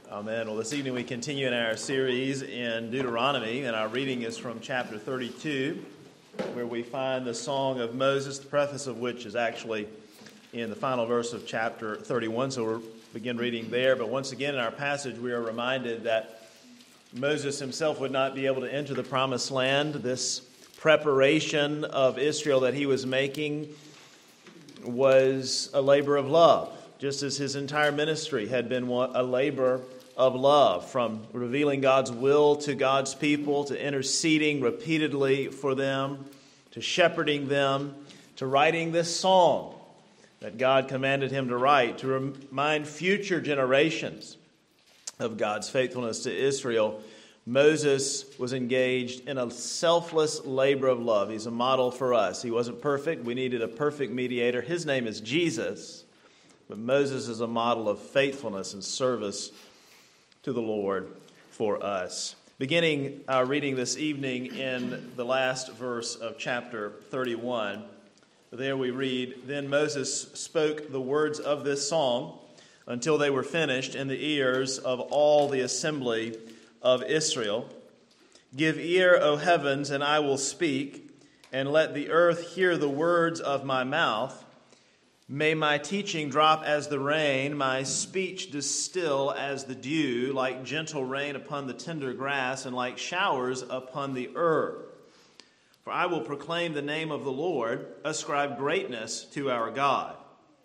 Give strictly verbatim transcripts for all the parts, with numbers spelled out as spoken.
Amen. Well, this evening we continue in our series in Deuteronomy, and our reading is from chapter thirty-two, where we find the Song of Moses, the preface of which is actually in the final verse of chapter thirty-one. So we'll begin reading there. But once again in our passage, we are reminded that Moses himself would not be able to enter the promised land. This preparation of Israel that he was making was a labor of love, just as his entire ministry had been a labor of love, from revealing God's will to God's people, to interceding repeatedly for them, to shepherding them, to writing this song that God commanded him to write, to remind future generations of God's faithfulness to Israel. Moses was engaged in a selfless labor of love. He's a model for us. He wasn't perfect. We needed a perfect mediator. His name is Jesus. But Moses is a model of faithfulness and service to the Lord for us. Beginning our reading this evening in the last verse of chapter thirty-one, there we read, "Then Moses spoke the words of this song until they were finished in the ears of all the assembly of Israel. Give ear, O heavens, and I will speak, and let the earth hear the words of my mouth. May my teaching drop as the rain, my speech distill as the dew, like gentle rain upon the tender grass, and like showers upon the earth. For I will proclaim the name of the Lord, ascribe greatness to our God.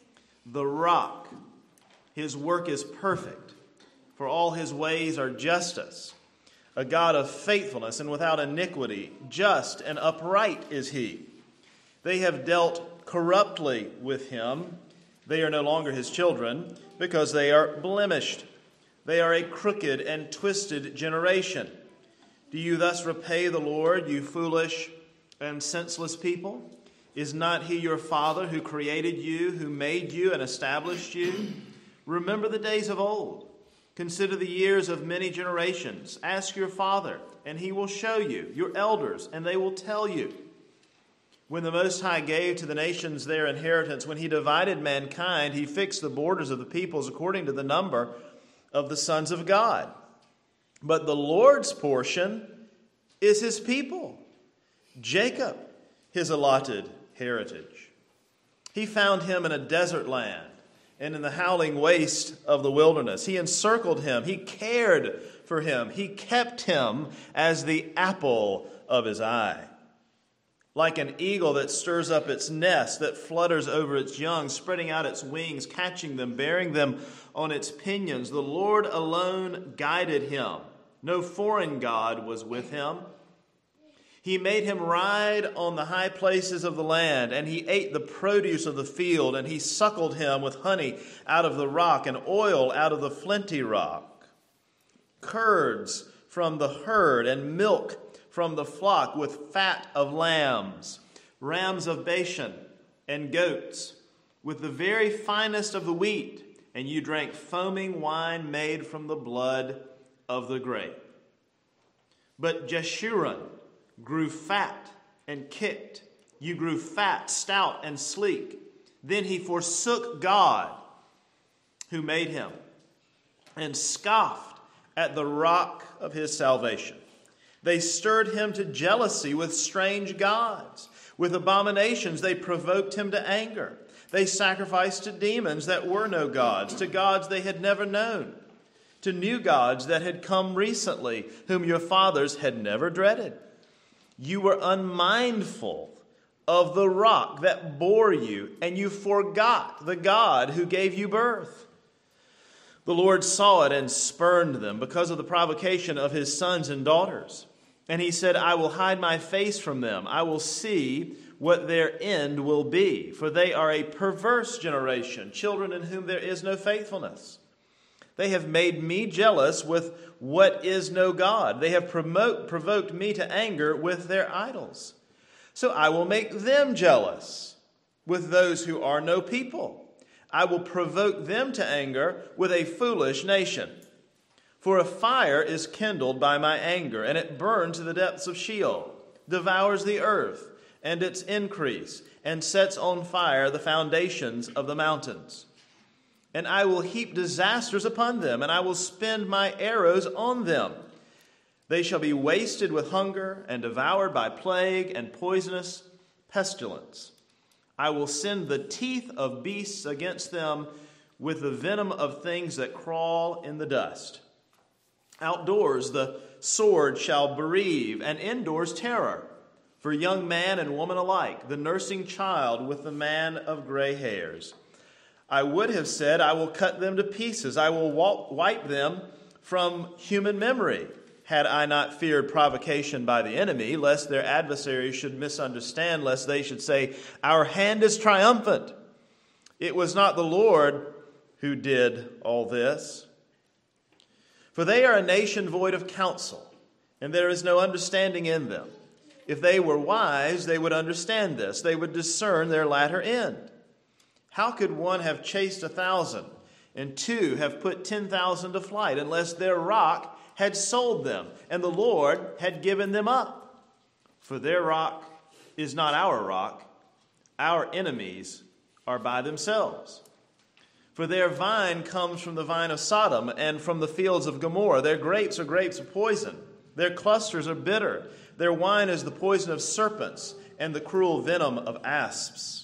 The rock, his work is perfect, for all his ways are justice. A God of faithfulness and without iniquity, just and upright is he. They have dealt corruptly with him. They are no longer his children, because they are blemished. They are a crooked and twisted generation. Do you thus repay the Lord, you foolish and senseless people? Is not he your father who created you, who made you and established you? Remember the days of old. Consider the years of many generations. Ask your father, and he will show you, your elders, and they will tell you. When the Most High gave to the nations their inheritance, when he divided mankind, he fixed the borders of the peoples according to the number of the sons of God. But the Lord's portion is his people, Jacob, his allotted heritage. He found him in a desert land and in the howling waste of the wilderness. He encircled him. He cared for him. He kept him as the apple of his eye. Like an eagle that stirs up its nest, that flutters over its young, spreading out its wings, catching them, bearing them on its pinions, the Lord alone guided him. No foreign god was with him. He made him ride on the high places of the land, and he ate the produce of the field, and he suckled him with honey out of the rock and oil out of the flinty rock. Curds from the herd and milk from the flock with fat of lambs, rams of Bashan and goats, with the very finest of the wheat, and you drank foaming wine made from the blood of the grape. But Jeshurun grew fat and kicked. You grew fat, stout, and sleek. Then he forsook God who made him and scoffed at the rock of his salvation. They stirred him to jealousy with strange gods. With abominations they provoked him to anger. They sacrificed to demons that were no gods, to gods they had never known, to new gods that had come recently, whom your fathers had never dreaded. You were unmindful of the rock that bore you, and you forgot the God who gave you birth. The Lord saw it and spurned them because of the provocation of his sons and daughters. And he said, I will hide my face from them. I will see what their end will be. For they are a perverse generation, children in whom there is no faithfulness. They have made me jealous with what is no God. They have promote, provoked me to anger with their idols. So I will make them jealous with those who are no people. I will provoke them to anger with a foolish nation. For a fire is kindled by my anger, and it burns to the depths of Sheol, devours the earth and its increase, and sets on fire the foundations of the mountains. and I will heap disasters upon them, and I will spend my arrows on them. They shall be wasted with hunger and devoured by plague and poisonous pestilence. I will send the teeth of beasts against them with the venom of things that crawl in the dust. Outdoors the sword shall bereave, and indoors terror, for young man and woman alike, the nursing child with the man of gray hairs. I would have said, I will cut them to pieces. I will wipe them from human memory, had I not feared provocation by the enemy, lest their adversaries should misunderstand, lest they should say, our hand is triumphant. It was not the Lord who did all this. For they are a nation void of counsel, and there is no understanding in them. If they were wise, they would understand this. They would discern their latter end. How could one have chased a thousand, and two have put ten thousand to flight, unless their rock had sold them, and the Lord had given them up? For their rock is not our rock. Our enemies are by themselves. For their vine comes from the vine of Sodom and from the fields of Gomorrah. Their grapes are grapes of poison. Their clusters are bitter. Their wine is the poison of serpents and the cruel venom of asps.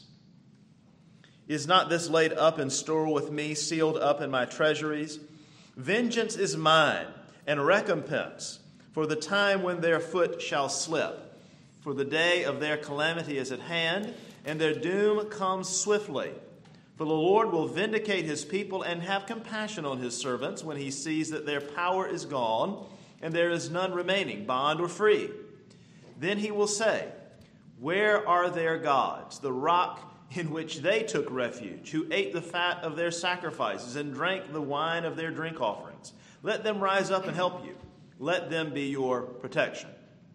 Is not this laid up in store with me, sealed up in my treasuries? Vengeance is mine, and recompense for the time when their foot shall slip. For the day of their calamity is at hand, and their doom comes swiftly. For the Lord will vindicate his people and have compassion on his servants when he sees that their power is gone, and there is none remaining, bond or free. Then he will say, where are their gods, the rock in which they took refuge, who ate the fat of their sacrifices and drank the wine of their drink offerings? Let them rise up and help you. Let them be your protection.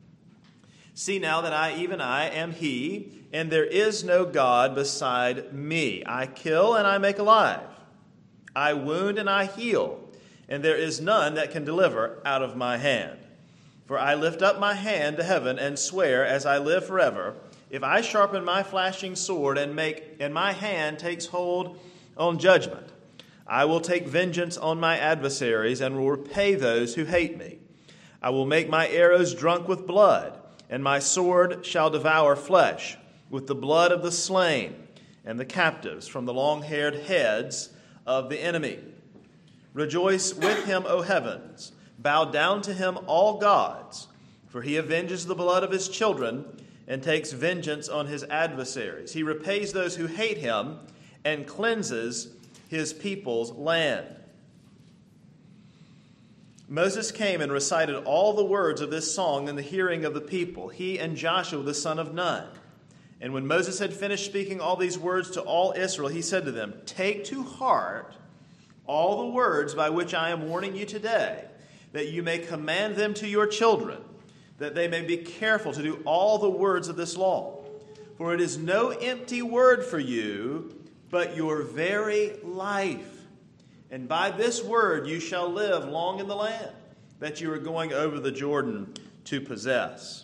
See now that I, even I, am he, and there is no God beside me. I kill and I make alive. I wound and I heal, and there is none that can deliver out of my hand. For I lift up my hand to heaven and swear, as I live forever, if I sharpen my flashing sword and make and my hand takes hold on judgment, I will take vengeance on my adversaries and will repay those who hate me. I will make my arrows drunk with blood, and my sword shall devour flesh with the blood of the slain and the captives from the long-haired heads of the enemy. Rejoice with him, O heavens. Bow down to him, all gods, for he avenges the blood of his children and takes vengeance on his adversaries. He repays those who hate him and cleanses his people's land. Moses came and recited all the words of this song in the hearing of the people, he and Joshua the son of Nun. And when Moses had finished speaking all these words to all Israel, he said to them, take to heart all the words by which I am warning you today, that you may command them to your children, that they may be careful to do all the words of this law. For it is no empty word for you, but your very life. And by this word you shall live long in the land that you are going over the Jordan to possess.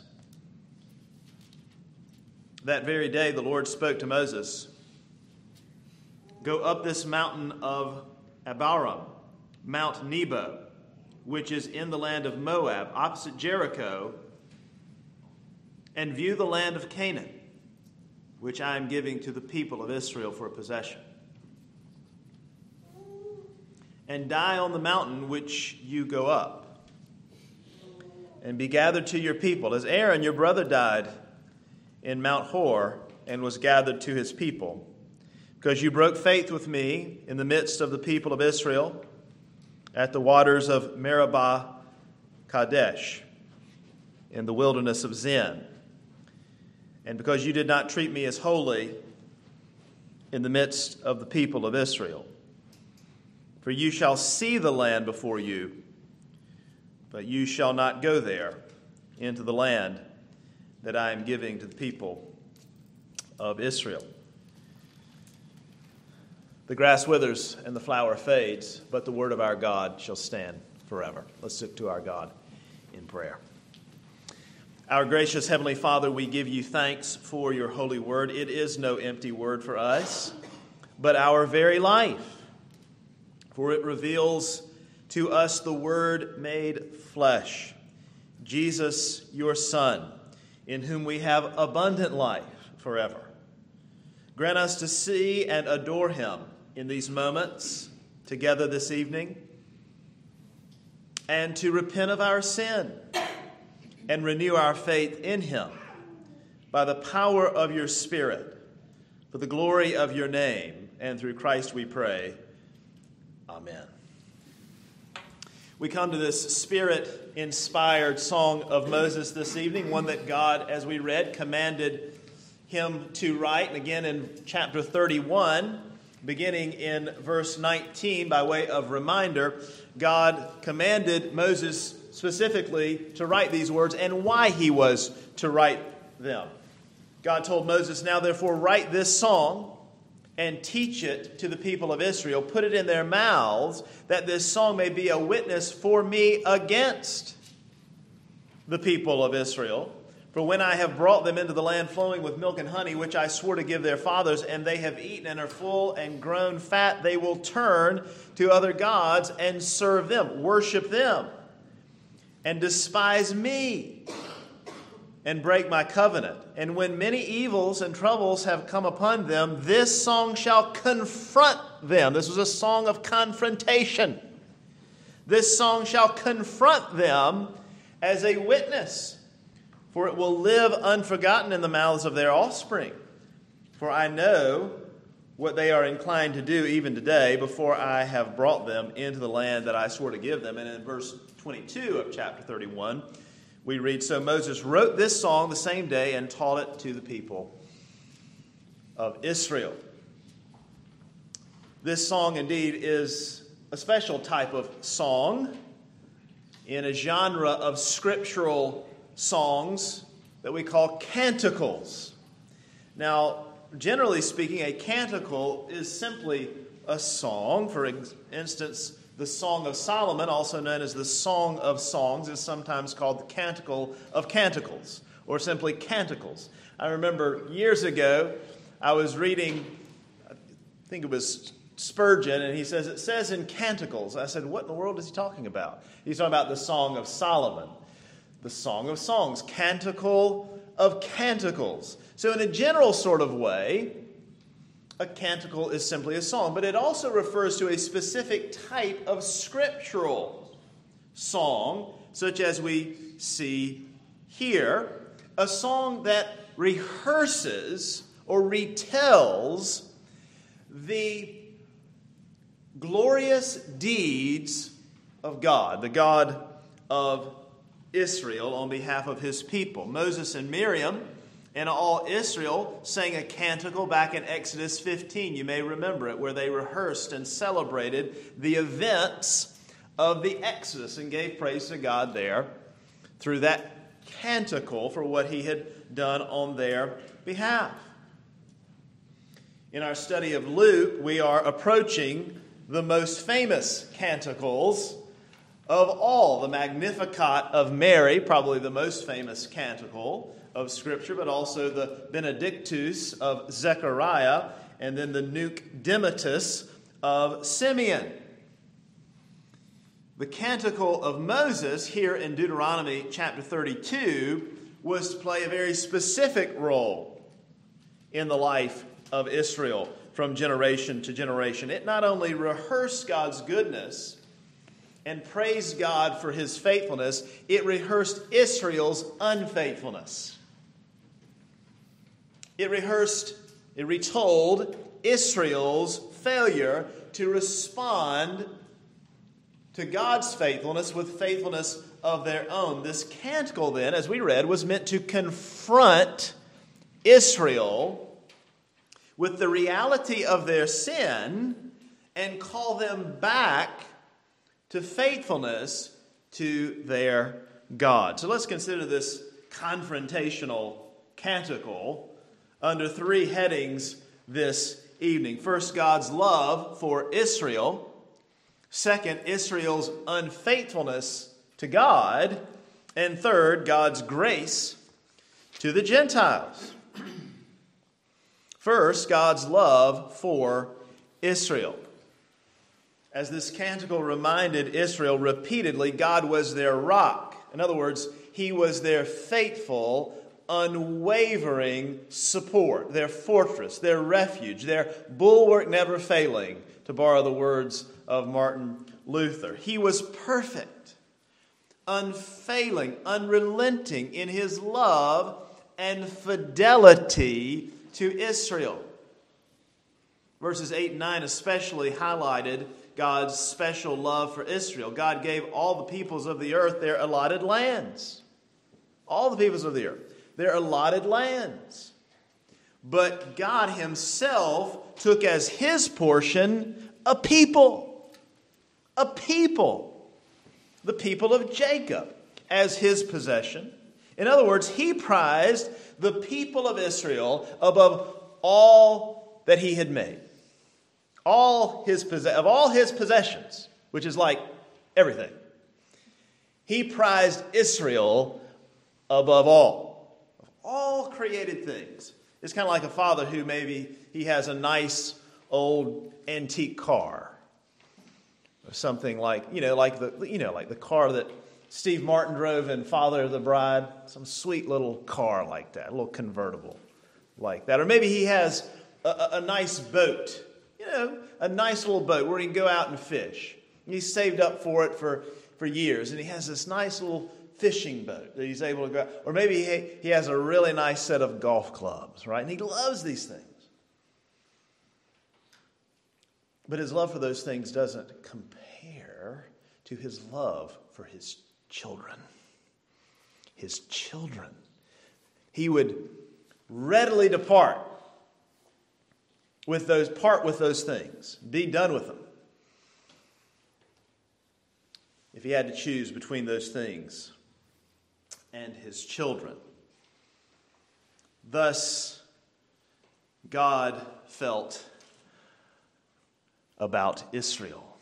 That very day the Lord spoke to Moses, go up this mountain of Abarim, Mount Nebo, which is in the land of Moab, opposite Jericho, and view the land of Canaan, which I am giving to the people of Israel for a possession. And die on the mountain which you go up, and be gathered to your people, as Aaron your brother died in Mount Hor and was gathered to his people, because you broke faith with me in the midst of the people of Israel at the waters of Meribah Kadesh in the wilderness of Zin, and because you did not treat me as holy in the midst of the people of Israel. For you shall see the land before you, but you shall not go there into the land that I am giving to the people of Israel. The grass withers and the flower fades, but the word of our God shall stand forever. Let's look to our God in prayer. Our gracious Heavenly Father, we give you thanks for your holy word. It is no empty word for us, but our very life. for it reveals to us the Word made flesh, Jesus, your Son, in whom we have abundant life forever. Grant us to see and adore him in these moments together this evening, and to repent of our sin and renew our faith in him by the power of your Spirit, for the glory of your name, and through Christ we pray. Amen. We come to this Spirit-inspired song of Moses this evening, one that God, as we read, commanded him to write. And again in chapter thirty-one, beginning in verse nineteen, by way of reminder, God commanded Moses specifically to write these words and why he was to write them. God told Moses, "Now therefore write this song and teach it to the people of Israel. Put it in their mouths, that this song may be a witness for me against the people of Israel. For when I have brought them into the land flowing with milk and honey, which I swore to give their fathers, and they have eaten and are full and grown fat, they will turn to other gods and serve them, worship them, and despise me, and break my covenant. And when many evils and troubles have come upon them, this song shall confront them." This was a song of confrontation. "This song shall confront them as a witness, for it will live unforgotten in the mouths of their offspring. For I know what they are inclined to do even today, before I have brought them into the land that I swore to give them." And in verse twenty-two of chapter thirty-one, we read, "So Moses wrote this song the same day and taught it to the people of Israel." This song indeed is a special type of song in a genre of scriptural songs that we call canticles. Now, generally speaking, a canticle is simply a song. For instance, the Song of Solomon, also known as the Song of Songs, is sometimes called the Canticle of Canticles, or simply Canticles. I remember years ago, I was reading, I think it was Spurgeon, and he says, it says in Canticles. I said, what in the world is he talking about? He's talking about the Song of Solomon, the Song of Songs, Canticle of Canticles. So in a general sort of way, a canticle is simply a song, but it also refers to a specific type of scriptural song, such as we see here, a song that rehearses or retells the glorious deeds of God, the God of Israel, on behalf of his people. Moses and Miriam and all Israel sang a canticle back in Exodus fifteen. You may remember it, where they rehearsed and celebrated the events of the Exodus and gave praise to God there through that canticle for what he had done on their behalf. In our study of Luke, we are approaching the most famous canticles of all. The Magnificat of Mary, probably the most famous canticle of Scripture, but also the Benedictus of Zechariah, and then the Nunc Dimittis of Simeon. The Canticle of Moses here in Deuteronomy chapter thirty-two was to play a very specific role in the life of Israel from generation to generation. It not only rehearsed God's goodness and praised God for his faithfulness, it rehearsed Israel's unfaithfulness. It rehearsed, it retold Israel's failure to respond to God's faithfulness with faithfulness of their own. This canticle then, as we read, was meant to confront Israel with the reality of their sin and call them back to faithfulness to their God. So let's consider this confrontational canticle under three headings this evening. First, God's love for Israel. Second, Israel's unfaithfulness to God. And third, God's grace to the Gentiles. First, God's love for Israel. As this canticle reminded Israel repeatedly, God was their rock. In other words, he was their faithful, unwavering support, their fortress, their refuge, their bulwark never failing, to borrow the words of Martin Luther. He was perfect, unfailing, unrelenting in his love and fidelity to Israel. Verses eight and nine especially highlighted God's special love for Israel. God gave all the peoples of the earth their allotted lands. All the peoples of the earth, their allotted lands. But God himself took as his portion a people. A people. The people of Jacob as his possession. In other words, he prized the people of Israel above all that he had made. All his of all his possessions, which is like everything. He prized Israel above all. Of all created things. It's kind of like a father who maybe he has a nice old antique car. Or something like, you know, like the you know, like the car that Steve Martin drove in Father of the Bride. Some sweet little car like that, a little convertible like that. Or maybe he has a, a, a nice boat. You know, a nice little boat where he can go out and fish. He's saved up for it for, for years, and he has this nice little fishing boat that he's able to go out. Or maybe he, he has a really nice set of golf clubs, right? And he loves these things. But his love for those things doesn't compare to his love for his children. His children. He would readily depart with those, part with those things, be done with them, if he had to choose between those things and his children. Thus, God felt about Israel.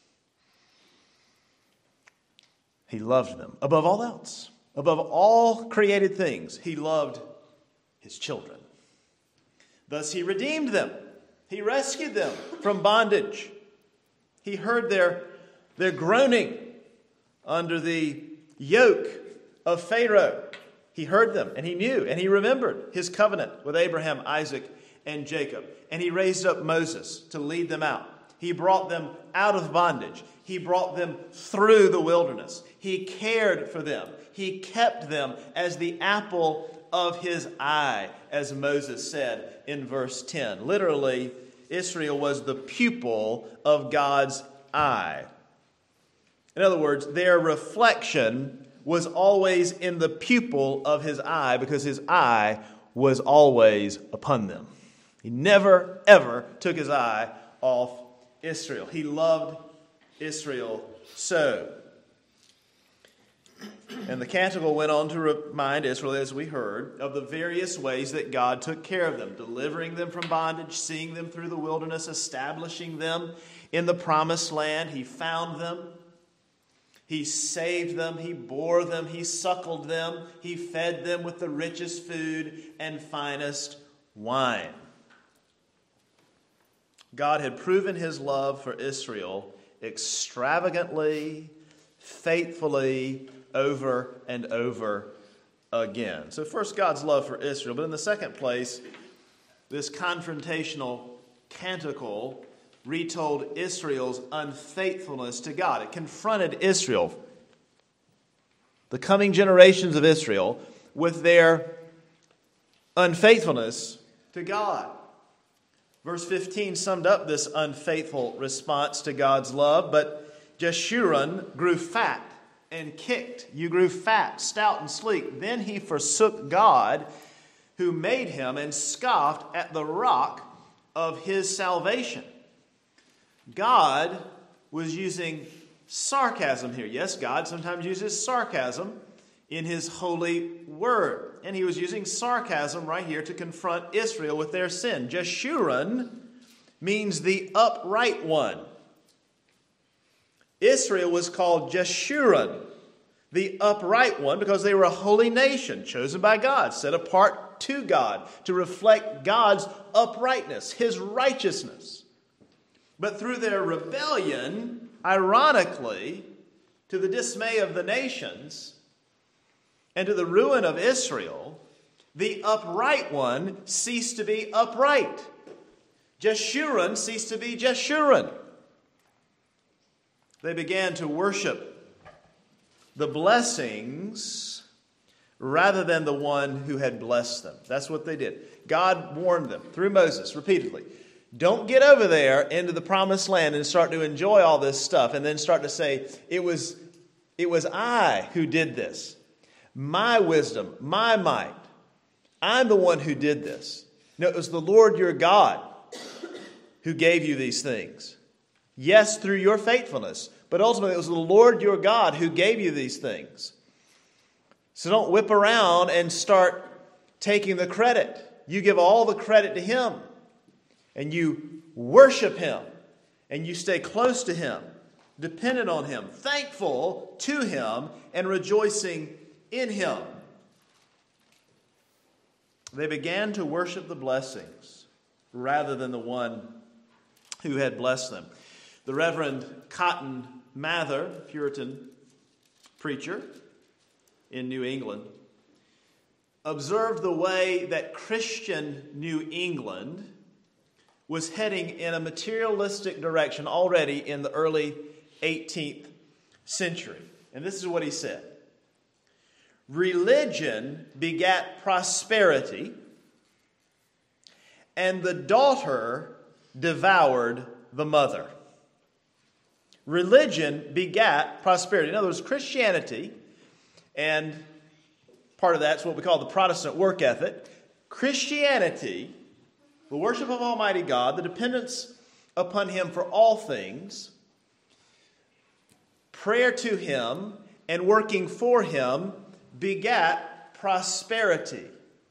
He loved them above all else, above all created things. He loved his children. Thus, he redeemed them. He rescued them from bondage. He heard their, their groaning under the yoke of Pharaoh. He heard them, and he knew, and he remembered his covenant with Abraham, Isaac, and Jacob. And he raised up Moses to lead them out. He brought them out of bondage. He brought them through the wilderness. He cared for them. He kept them as the apple of his eye, as Moses said in verse ten. Literally, Israel was the pupil of God's eye. In other words, their reflection was always in the pupil of his eye because his eye was always upon them. He never, ever took his eye off Israel. He loved Israel so. And the canticle went on to remind Israel, as we heard, of the various ways that God took care of them, delivering them from bondage, seeing them through the wilderness, establishing them in the promised land. He found them. He saved them. He bore them. He suckled them. He fed them with the richest food and finest wine. God had proven his love for Israel extravagantly, faithfully, over and over again. So first, God's love for Israel. But in the second place, this confrontational canticle retold Israel's unfaithfulness to God. It confronted Israel, the coming generations of Israel, with their unfaithfulness to God. Verse fifteen summed up this unfaithful response to God's love. But Jeshurun grew fat and kicked. You grew fat, stout, and sleek. Then he forsook God who made him and scoffed at the rock of his salvation. God was using sarcasm here. Yes, God sometimes uses sarcasm in his holy word. And he was using sarcasm right here to confront Israel with their sin. Jeshurun means the upright one. Israel was called Jeshurun, the upright one, because they were a holy nation, chosen by God, set apart to God, to reflect God's uprightness, his righteousness. But through their rebellion, ironically, to the dismay of the nations and to the ruin of Israel, the upright one ceased to be upright. Jeshurun ceased to be Jeshurun. They began to worship the blessings rather than the one who had blessed them. That's what they did. God warned them through Moses repeatedly. Don't get over there into the promised land and start to enjoy all this stuff and then start to say, it was, it was I who did this. My wisdom, my might. I'm the one who did this. No, it was the Lord your God who gave you these things. Yes, through your faithfulness, but ultimately it was the Lord your God who gave you these things. So don't whip around and start taking the credit. You give all the credit to Him, and you worship Him, and you stay close to Him, dependent on Him, thankful to Him, and rejoicing in Him. They began to worship the blessings rather than the one who had blessed them. The Reverend Cotton Mather, Puritan preacher in New England, observed the way that Christian New England was heading in a materialistic direction already in the early eighteenth century. And this is what he said. Religion begat prosperity, and the daughter devoured the mother. Religion begat prosperity. In other words, Christianity, and part of that's what we call the Protestant work ethic. Christianity, the worship of Almighty God, the dependence upon Him for all things, prayer to Him, and working for Him begat prosperity.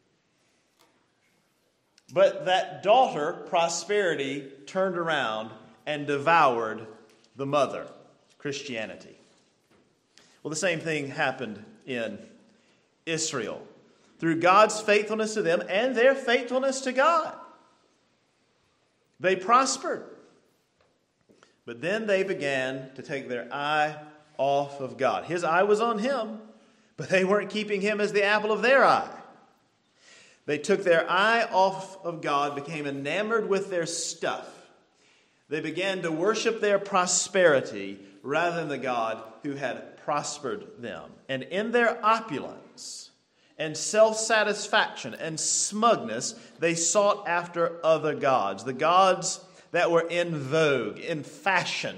But that daughter, prosperity, turned around and devoured the mother, Christianity. Well, the same thing happened in Israel. Through God's faithfulness to them and their faithfulness to God, they prospered. But then they began to take their eye off of God. His eye was on Him, but they weren't keeping Him as the apple of their eye. They took their eye off of God, became enamored with their stuff. They began to worship their prosperity rather than the God who had prospered them. And in their opulence and self-satisfaction and smugness, they sought after other gods, the gods that were in vogue, in fashion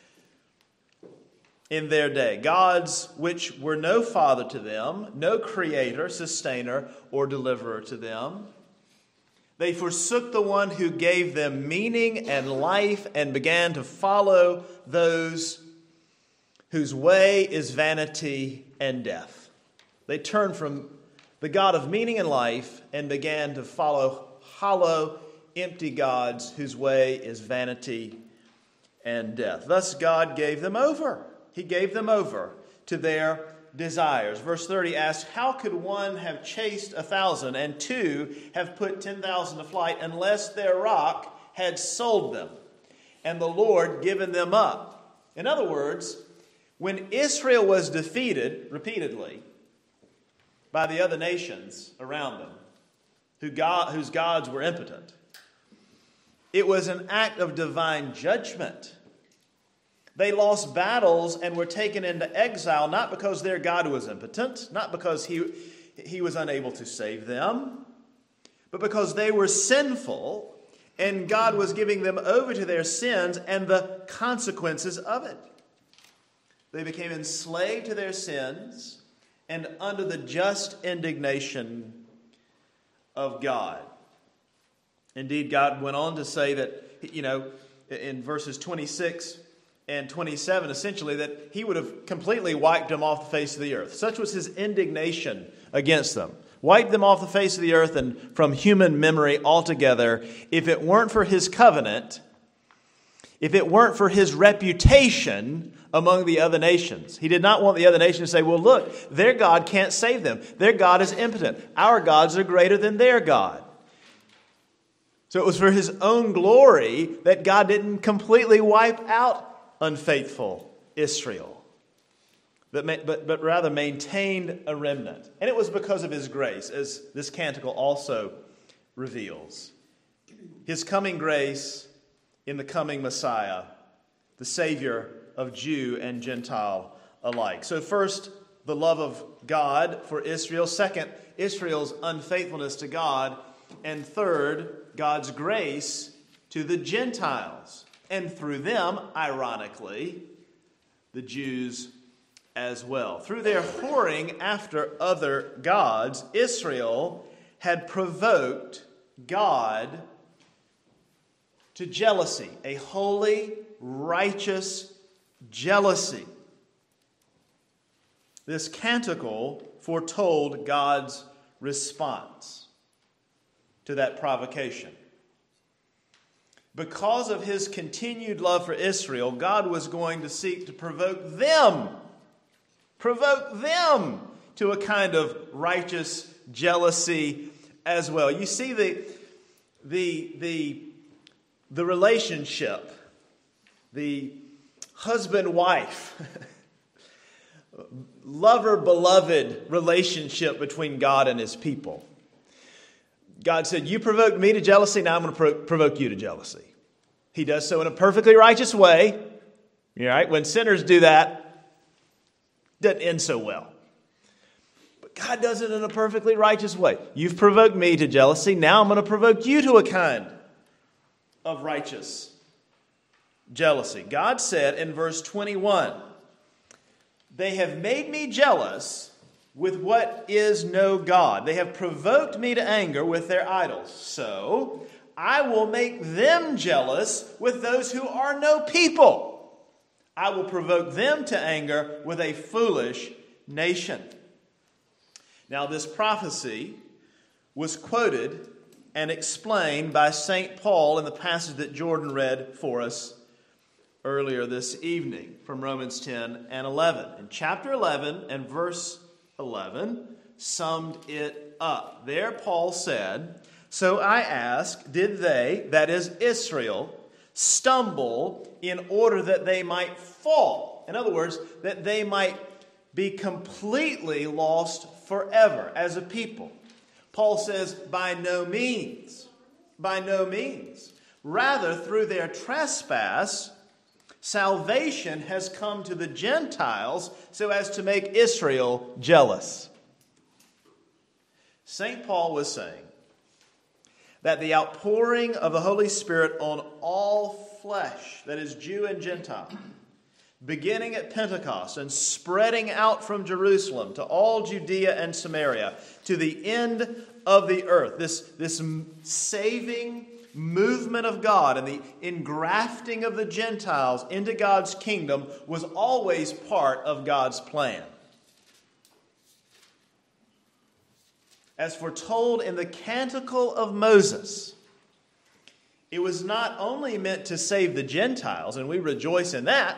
in their day, gods which were no father to them, no creator, sustainer, or deliverer to them. They forsook the one who gave them meaning and life and began to follow those whose way is vanity and death. They turned from the God of meaning and life and began to follow hollow, empty gods whose way is vanity and death. Thus God gave them over. He gave them over to their desires. Verse thirty asks, how could one have chased a thousand and two have put ten thousand to flight unless their rock had sold them and the Lord given them up? In other words, when Israel was defeated repeatedly by the other nations around them, who God, whose gods were impotent, it was an act of divine judgment. They lost battles and were taken into exile, not because their God was impotent, not because he, he was unable to save them, but because they were sinful and God was giving them over to their sins and the consequences of it. They became enslaved to their sins and under the just indignation of God. Indeed, God went on to say that, you know, in verses twenty-six and twenty-seven, essentially, that He would have completely wiped them off the face of the earth. Such was His indignation against them. Wiped them off the face of the earth and from human memory altogether. If it weren't for His covenant, if it weren't for His reputation among the other nations. He did not want the other nations to say, well, look, their God can't save them. Their God is impotent. Our gods are greater than their God. So it was for his own glory that God didn't completely wipe out unfaithful Israel, but, but, but rather maintained a remnant. And it was because of his grace, as this canticle also reveals. His coming grace in the coming Messiah, the Savior of Jew and Gentile alike. So first, the love of God for Israel. Second, Israel's unfaithfulness to God. And third, God's grace to the Gentiles. And through them, ironically, the Jews as well. Through their whoring after other gods, Israel had provoked God to jealousy, a holy, righteous jealousy. This canticle foretold God's response to that provocation. Because of his continued love for Israel, God was going to seek to provoke them, provoke them to a kind of righteous jealousy as well. You see the, the, the, the relationship, the husband-wife, lover-beloved relationship between God and his people. God said, you provoked me to jealousy, now I'm going to pro- provoke you to jealousy. He does so in a perfectly righteous way. All right? When sinners do that, it doesn't end so well. But God does it in a perfectly righteous way. You've provoked me to jealousy, now I'm going to provoke you to a kind of righteous jealousy. God said in verse twenty-one, they have made me jealous with what is no God. They have provoked me to anger with their idols. So I will make them jealous with those who are no people. I will provoke them to anger with a foolish nation. Now this prophecy was quoted and explained by Saint Paul in the passage that Jordan read for us earlier this evening from Romans ten and eleven. In chapter eleven and verse eleven summed it up. There Paul said, so I ask, did they, that is Israel, stumble in order that they might fall? In other words, that they might be completely lost forever as a people. Paul says, by no means, by no means. Rather, through their trespass, salvation has come to the Gentiles so as to make Israel jealous. Saint Paul was saying that the outpouring of the Holy Spirit on all flesh, that is Jew and Gentile, beginning at Pentecost and spreading out from Jerusalem to all Judea and Samaria, to the end of the earth, this, this saving movement of God and the engrafting of the Gentiles into God's kingdom was always part of God's plan. As foretold in the Canticle of Moses, it was not only meant to save the Gentiles, and we rejoice in that,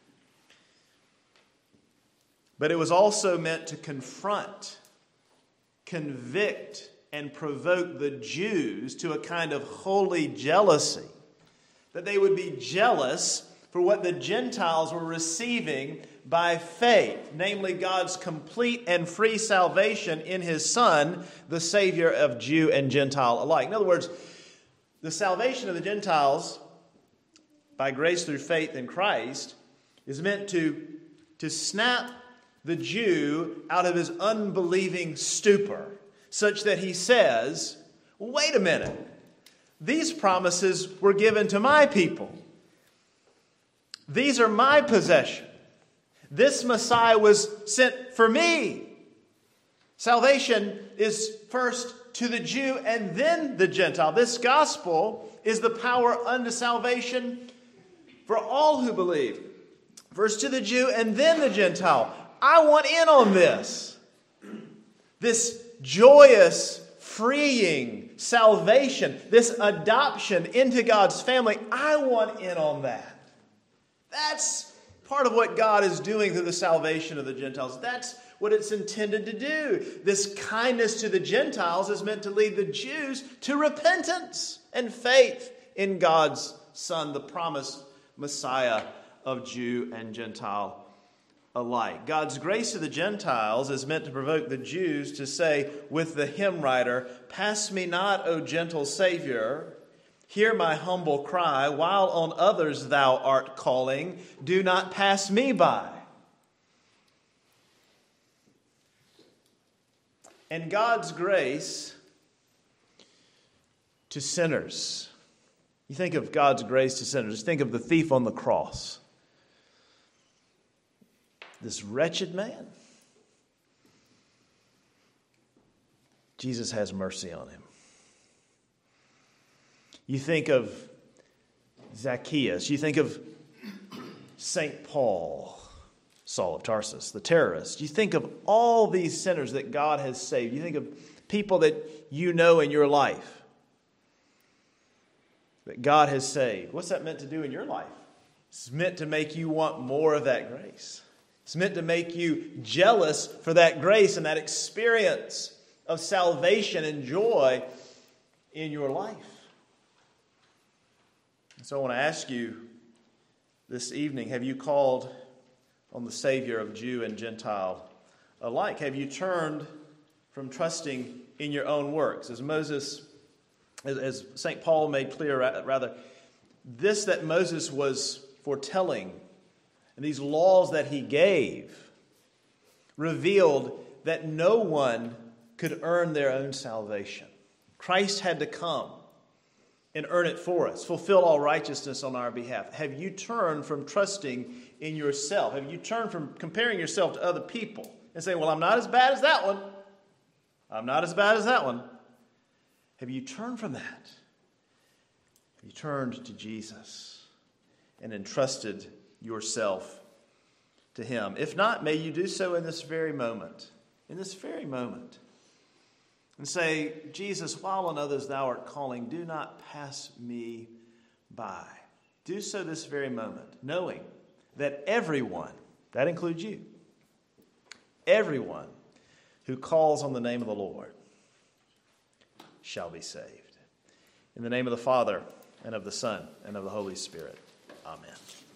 but it was also meant to confront, convict, and provoke the Jews to a kind of holy jealousy, that they would be jealous for what the Gentiles were receiving by faith, namely God's complete and free salvation in his Son, the Savior of Jew and Gentile alike. In other words, the salvation of the Gentiles by grace through faith in Christ is meant to, to snap the Jew out of his unbelieving stupor, such that he says, wait a minute, these promises were given to my people. These are my possession. This Messiah was sent for me. Salvation is first to the Jew and then the Gentile. This gospel is the power unto salvation for all who believe. First to the Jew and then the Gentile. I want in on this. This joyous, freeing salvation, this adoption into God's family, I want in on that. That's part of what God is doing through the salvation of the Gentiles. That's what it's intended to do. This kindness to the Gentiles is meant to lead the Jews to repentance and faith in God's Son, the promised Messiah of Jew and Gentile alike. God's grace to the Gentiles is meant to provoke the Jews to say with the hymn writer, "Pass me not, O gentle Savior. Hear my humble cry. While on others thou art calling, do not pass me by." And God's grace to sinners. You think of God's grace to sinners. Think of the thief on the cross. This wretched man. Jesus has mercy on him. You think of Zacchaeus. You think of Saint Paul, Saul of Tarsus, the terrorist. You think of all these sinners that God has saved. You think of people that you know in your life that God has saved. What's that meant to do in your life? It's meant to make you want more of that grace. It's meant to make you jealous for that grace and that experience of salvation and joy in your life. And so I want to ask you this evening, have you called on the Savior of Jew and Gentile alike? Have you turned from trusting in your own works? As Moses, as, as Saint Paul made clear, rather, this that Moses was foretelling and these laws that he gave revealed that no one could earn their own salvation. Christ had to come and earn it for us, fulfill all righteousness on our behalf. Have you turned from trusting in yourself? Have you turned from comparing yourself to other people and saying, well, I'm not as bad as that one. I'm not as bad as that one. Have you turned from that? Have you turned to Jesus and entrusted yourself to him? If not, may you do so in this very moment. In this very moment. And say, Jesus, while on others thou art calling, do not pass me by. Do so this very moment, knowing that everyone, that includes you, everyone who calls on the name of the Lord shall be saved. In the name of the Father, and of the Son, and of the Holy Spirit. Amen.